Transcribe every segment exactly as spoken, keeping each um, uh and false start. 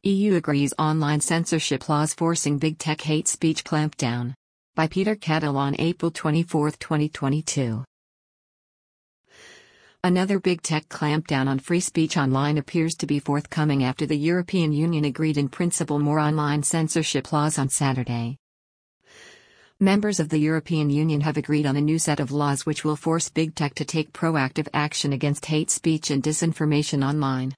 E U agrees online censorship laws forcing big tech hate speech clampdown. By Peter Cattle on April twenty-fourth, twenty twenty-two. Another big tech clampdown on free speech online appears to be forthcoming after the European Union agreed in principle more online censorship laws on Saturday. Members of the European Union have agreed on a new set of laws which will force big tech to take proactive action against hate speech and disinformation online.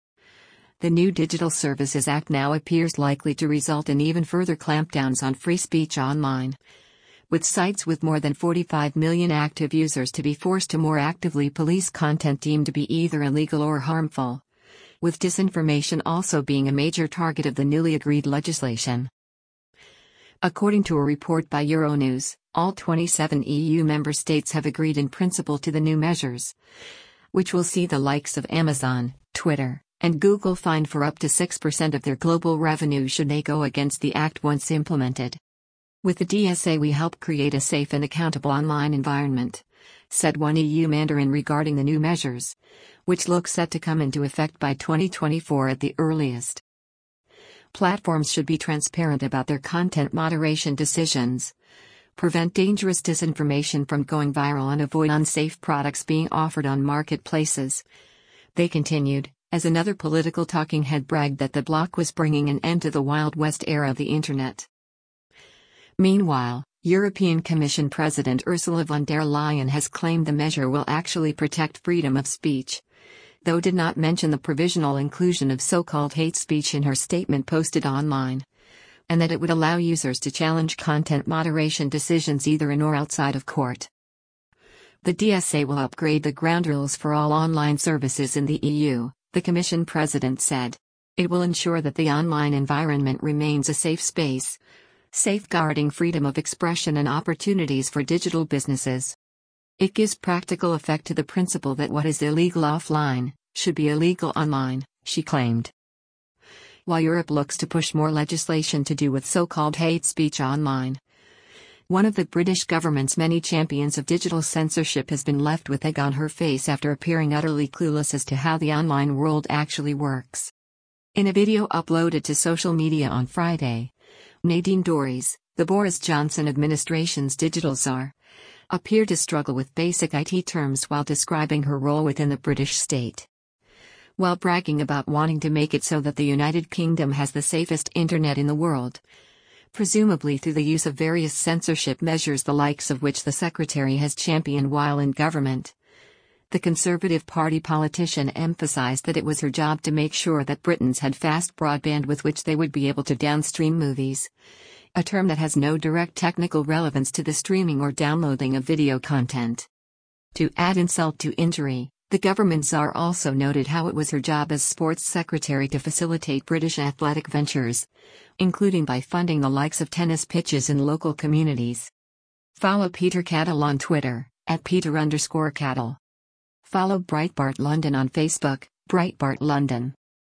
The new Digital Services Act now appears likely to result in even further clampdowns on free speech online, with sites with more than forty-five million active users to be forced to more actively police content deemed to be either illegal or harmful, with disinformation also being a major target of the newly agreed legislation. According to a report by Euronews, all twenty-seven E U member states have agreed in principle to the new measures, which will see the likes of Amazon, Twitter, and Google fined for up to six percent of their global revenue should they go against the act once implemented. With the D S A we help create a safe and accountable online environment, said one E U mandarin regarding the new measures, which look set to come into effect by twenty twenty-four at the earliest. Platforms should be transparent about their content moderation decisions, prevent dangerous disinformation from going viral and avoid unsafe products being offered on marketplaces. They continued, as another political talking head bragged that the bloc was bringing an end to the Wild West era of the Internet. Meanwhile, European Commission President Ursula von der Leyen has claimed the measure will actually protect freedom of speech, though did not mention the provisional inclusion of so-called hate speech in her statement posted online, and that it would allow users to challenge content moderation decisions either in or outside of court. The D S A will upgrade the ground rules for all online services in the E U, the Commission President said. It will ensure that the online environment remains a safe space, safeguarding freedom of expression and opportunities for digital businesses. It gives practical effect to the principle that what is illegal offline should be illegal online, she claimed. While Europe looks to push more legislation to do with so-called hate speech online, one of the British government's many champions of digital censorship has been left with egg on her face after appearing utterly clueless as to how the online world actually works. In a video uploaded to social media on Friday, Nadine Dorries, the Boris Johnson administration's digital czar, appeared to struggle with basic I T terms while describing her role within the British state. While bragging about wanting to make it so that the United Kingdom has the safest internet in the world, presumably through the use of various censorship measures the likes of which the Secretary has championed while in government, the Conservative Party politician emphasized that it was her job to make sure that Britons had fast broadband with which they would be able to downstream movies, a term that has no direct technical relevance to the streaming or downloading of video content. To add insult to injury, the government czar also noted how it was her job as sports secretary to facilitate British athletic ventures, including by funding the likes of tennis pitches in local communities. Follow Peter Cattle on Twitter, at Peter underscore Cattle. Follow Breitbart London on Facebook, Breitbart London.